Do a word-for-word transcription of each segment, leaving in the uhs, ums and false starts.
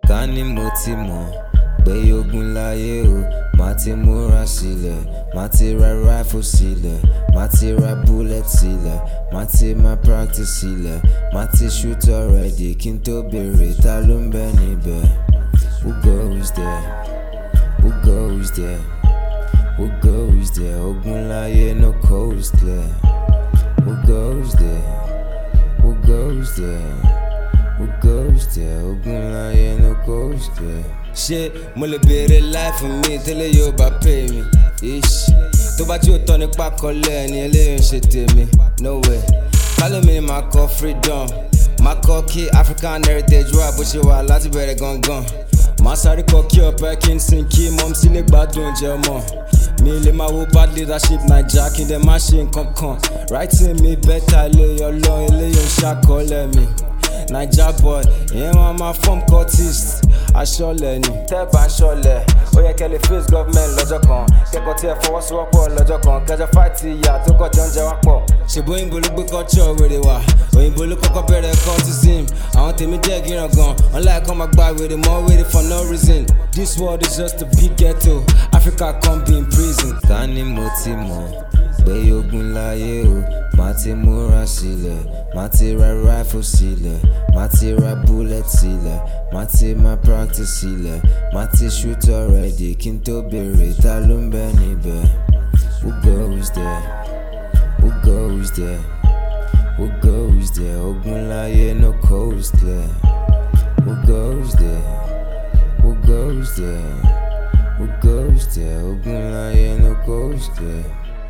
ká ní mo ti mọ̀ pé ogun láyé o, má ti múra sílẹ̀, má ti ra rifle sílẹ̀, má ti ra bullet sílẹ̀, má ti máa practice sílẹ̀, má ti shoot already kí n tó béèrè ta ló ń bẹ níbẹ̀. Who goes there? Who goes there? Who goes there? Ogun láyé no coast clear. Who goes there? Who goes there? Who goes there? Ogun láyé no coast clear. Ṣé mo lè béèrè life mi tẹ́lẹ̀ yóò bá pay mi? Ish. Tó bá tí ó tọ́ nípa kọ́lẹ̀ ni eléyìí ń ṣe tèmi. No way. Kálọ̀ mi ni màá kọ́ freedom. Màá kọ́ kí African heritage wà bó ṣe wà láti bẹ̀rẹ̀ gangan. Màá sáré kọ́ kí ọ̀pẹ kí n sìn kí mọ́m sí lè gbádùn oúnjẹ ọmọ. Mi lè máa wo bad leadership Naija kí n dẹ̀ má ṣe nǹkan kan. Writing mi better eléyìí ọlọ́run eléyìí ń ṣàkọọ́lẹ̀ mi. Naija boy, ìyẹn máa ma form cultist. Aṣọ́lẹ̀ ni tẹ́ bá ń ṣọlẹ̀, ó yẹ kẹ́ lè face government lọ́jọ́ kan. Kẹ́kọ̀ọ́ tí ẹ fọwọ́sowọ́pọ̀ lọ́jọ́ kan. Kẹjọ fight ìyà tó kọjọ ń jẹ wá pọ̀. Ṣèbó òyìnbó ló gbé culture wèrè wá. Òyìnbó ló kọ́kọ́ bẹ̀rẹ̀ cultism. Àwọn tèmi jẹ́ gíran gan. Wọ́n láì kọ́ máa gba wèrè mọ́ wèrè for no reason. This world is just a big ghetto. Africa can't be in prison. Ká ní mo ti mọ̀ pé ogun láyé o, má ti múra sílẹ̀, má ti ra rifle sílẹ̀, má ti ra bullet sílẹ̀, má ti máa practice sílẹ̀, má ti shoot already kí n tó béèrè ta ló ń bẹ níbẹ̀. Who goes there? Who goes there? Who goes there? Ogun láyé no coast clear. Who goes there? Who goes there? Who goes there? Ogun láyé no coast clear.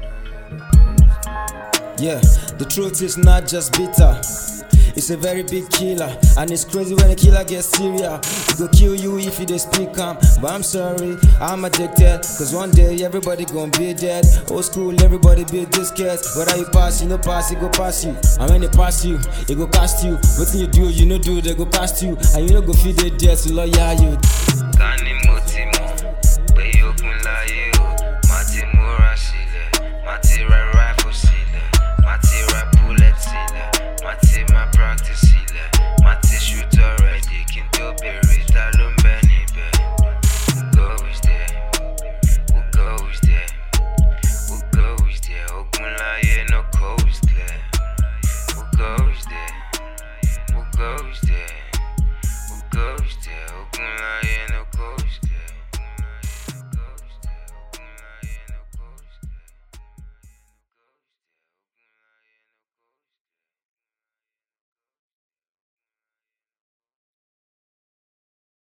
Yeah, the truth is not just bitter. It's a very big killer, and it's crazy when a killer gets serious. He go kill you if you dey speak calm. But I'm sorry, I'm addicted. Cause one day everybody gon' be dead. Old school, everybody be this scared. Whether you pass, you no pass, it go pass you. And when they pass you, it go cast you. What you do, you no do, they go past you. And you no go feed the death to lawyer you.